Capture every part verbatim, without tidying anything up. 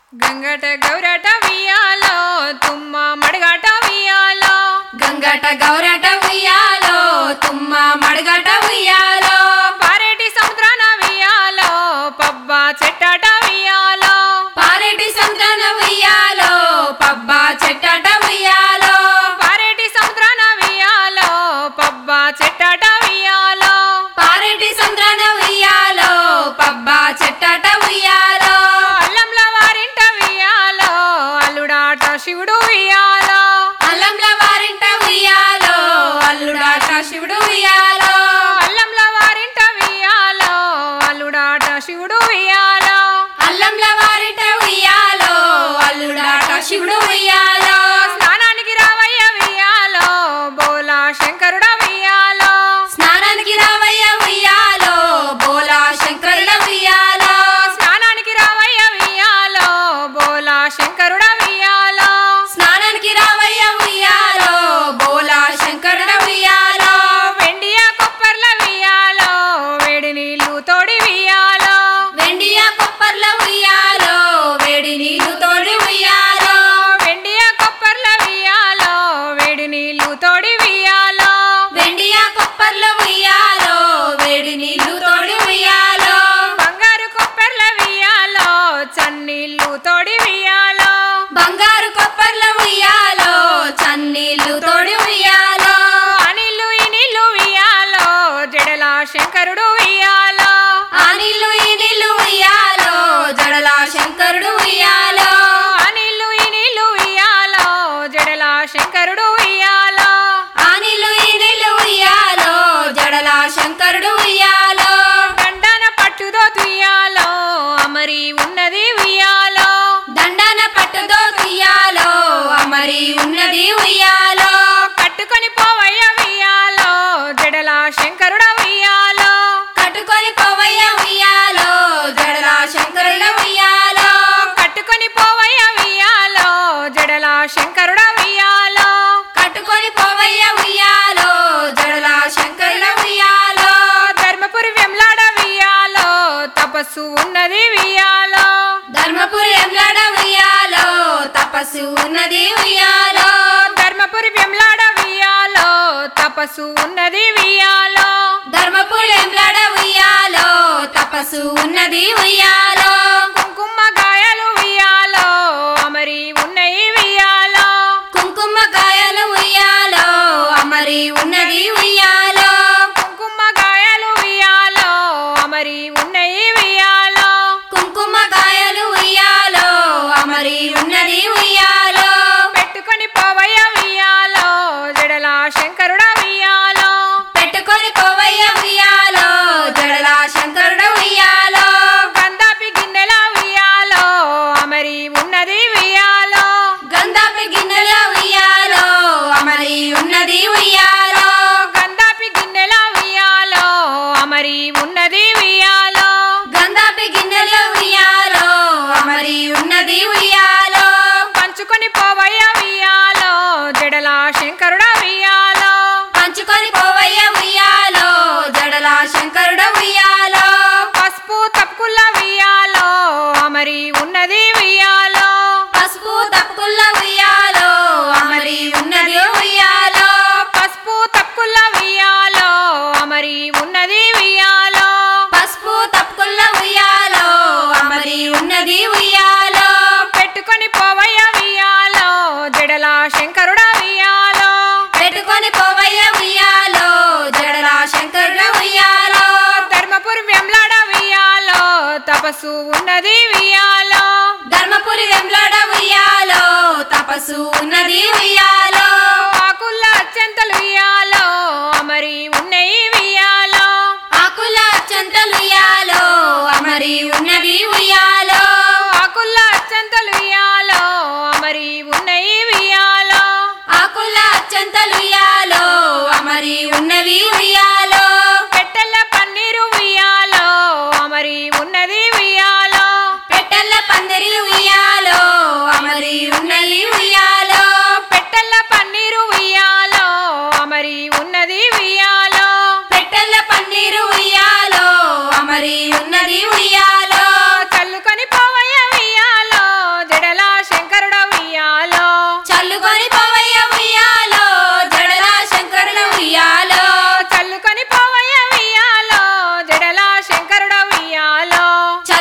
గంగట గౌరట ఉయ్యాలో తుమ్మ మడగట ఉయ్యాలో గంగట గౌరట ఉయ్యాలో తుమ్మ మడగట ఉయ్యాలో పారేటి సముద్రాన ఉయ్యాలో పబ్బ చెట్టట ఉయ్యాలో పారేటి సముద్రాన ఉయ్యాలో పబ్బ చెట్టట ఉయ్యాలో పారేటి సముద్రాన ఉయ్యాలో పబ్బ చెట్టట ఉయ్యాలో పారేటి సముద్రాన ఉయ్యాలో పబ్బ చెట్టట ఉయ్యాలో అల్లంల వారింట ఉయ్యాలో అల్లుడాట శివుడు ఉయ్యాలో అల్లంల వారింట ఉయ్యాలో అల్లుడాట శివుడు ఉయ్యాలో అల్లంల వారింట ఉయ్యాలో అల్లుడాట శివుడు ఉయ్యాలో అల్లంల వారింట ఉయ్యాలో అల్లుడాట శివుడు ఉయ్యాలో స్నానానికి రావయ్య ఉయ్యాలో బోలా శంకరుడ ఉయ్యాలో స్నానానికి రావయ్య ఉయ్యాలో బోలా శంకరుడ ఉయ్యాలో స్నానానికి రావయ్య ఉయ్యాలో బోలా శంకరుడ ఉయ్యాలో స్నానానికి రావయ్య ఉయ్యాలో బోలా శంకరుడ ఉయ్యాలో వెండియ కొప్పర్ల ఉయ్యాలో వేడి నీళ్లు తోడి ఉయ్యాలో వెండియ కొప్పర్ల ఉయ్యాలో వేడి నీళ్లు తోడి ఉయ్యాలో వెండియ కొప్పర్ల ఉయ్యాలో వేడి నీళ్లు తోడి ఉయ్యాలో వెండియ కొప్పర్ల ఉయ్యాలో వేడి నీళ్లు తోడి ఉయ్యాలో బంగారు కొప్పర్ల ఉయ్యాలో చన్నీళ్లు తోడి ఉయ్యాలో బంగారు కొప్పర్ల ఉయ్యాలో చన్నీళ్లు తోడి ఉయ్యాలో ఆ నీళ్లు ఈ నీళ్లు ఉయ్యాలో జడల శంకరుడు ఉయ్యాలో ఆ నీళ్లు ఈ నీళ్లు ఉయ్యాలో జడల శంకరుడు ఉయ్యాలో ఆ నీళ్లు ఈ నీళ్లు ఉయ్యాలో జడల శంకరుడు ఉయ్యాలో ఆ నీళ్లు ఈ నీళ్లు ఉయ్యాలో జడల శంకరుడు ఉయ్యాలో దండన పట్టుదో తుయ్యాలో అమరి ఉన్నది ఉయ్యాలో దండన పట్టుదో ఉయ్యాలో అమరి ఉన్నది ఉయ్యాలో కట్టుకొని పోవయ్య ఉయ్యాలో జడల శంకరుడ ఉయ్యాలో కట్టుకొని పోవయ్య ఉయ్యాలో జడల శంకరుడ ఉయ్యాలో కట్టుకొని పోవయ్య ఉయ్యాలో జడల శంకరుడ ఉయ్యాలో కట్టుకొని పోవయ్య ఉయ్యాలో జడల శంకరుడ ఉయ్యాలో ధర్మపురి వెంలాడ ఉయ్యాలో తపస్సు ఉన్నది ఉయ్యాలో ధర్మపురి ఎంలాడ ఉయ్యాలో తపస్సు ఉన్నది ఉయ్యాలో ధర్మపురి వెంలాడ ఉయ్యాలో తపస్సు ఉన్నది ఉయ్యాలో ధర్మపురి ఎంలాడ ఉయ్యాలో తపస్సు ఉన్నది ఉయ్యాలో కుంకుమ గాయాలు ఉయ్యాలో అమరి ఉన్నాయి ఉయ్యాలో కుంకుమ గాయాలు ఉయ్యాలో అమరి ఉన్నది ఉయ్యాలో కుంకుమ గాయాలు ఉయ్యాలో అమరి ఉన్నాయి ఉయ్యాలో కుంకుమ గాయాలు ఉయ్యాలో అమరి ఉన్నది ఉయ్యాలో పెట్టుకొని పోవయ్య ఉయ్యాలో జడల శంకరుడ ఉయ్యాలో పెట్టుకొని పోవయ్య ఉయ్యాలో జడల శంకరుడ ఉయ్యాలో గంధాపి గిన్నెల ఉయ్యాలో అమరి ఉన్నది ఉయ్యాలో గంధాపి గిన్నెల ఉయ్యాలో అమరి ఉన్నది ఉయ్యాలో గంధాపి గిన్నెల ఉయ్యాలో అమరి ఉన్నది ఉయ్యాలో గంధాపి గిన్నెల ఉయ్యాలో అమరి ఉన్నది ఉయ్యాలో పంచుకొని పోవయ్య ఉయ్యాలో జడల శంకరుడ ఉయ్యాలో పంచుకొని పోవయ్య ఉయ్యాలో జడల శంకరుడ ఉయ్యాలో పసుపు తప్పుకుల్ల ఉయ్యాలో అమరి ఉన్నది ఉయ్యాలో పసుపు తప్పుకుల్ల ఉయ్యాలో అమరి ఉన్నది ఉయ్యాలో పసుపు తప్పుకుల్ల ఉయ్యాలో అమరి ఉన్నది ఉయ్యాలో పసుపు తప్పుకుల్ల ఉయ్యాలో అమరి ఉన్నది ఉయ్యాలో పెట్టుకొని పోవయ్య ఉయ్యాలో జడల శంకరుడ ఉయ్యాలో పెట్టుకొని పోవయ్య ఉయ్యాలో జడల శంకరుడ ఉయ్యాలో ధర్మపురి వెంలాడ ఉయ్యాలో తపస్సు ఉన్నది ఉయ్యాలో ధర్మపురి వెంలాడ ఉయ్యాలో తపస్సు ఉన్నది ఉయ్యాలో ఆకుల్ల అత్యంతలు ఉయ్యాలో అమరి ఉన్నాయి ఉయ్యాలో ఆకుల అత్యంతలు ఉయ్యాలో అమరి ఉన్నది ఉయ్యాలో ఆకుల్ల అత్యంతలు ఉయ్యాలో అమరి ఉన్నాయి ఉయ్యాలో ఆకుల అత్యంతలు ఉయ్యాలో అమరి ఉన్నవి ఉయ్యాలో పెట్టెల్ల పన్నీరు ఉయ్యాలో అమరి ఉన్నది ఉయ్యాలో పెట్టెల్ల పందిరి ఉయ్యాలో అమరి ఉన్నది ఉయ్యాలో పెట్టెల్ల పన్నీరు ఉయ్యాలో అమరి ఉన్నది ఉయ్యాలో పెట్టెల్ల పన్నీరు ఉయ్యాలో అమరి ఉన్నది ఉయ్యాలో చల్లుక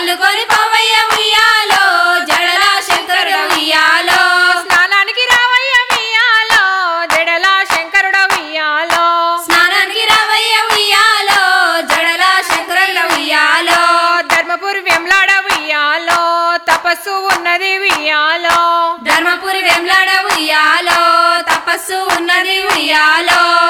అల్లుకొని పోవయ్య ఉయ్యాలో జడల శంకరుడు ఉయ్యాలో స్నానానికి రావయ్య ఉయ్యాలో జడల శంకరుడు ఉయ్యాలో స్నానానికి రావయ్య ఉయ్యాలో జడల శంకరుడు ఉయ్యాలో ధర్మపురి వెంలాడ ఉయ్యాలో తపస్సు ఉన్నది ఉయ్యాలో ధర్మపురి వెంలాడ ఉయ్యాలో తపస్సు ఉన్నది ఉయ్యాలో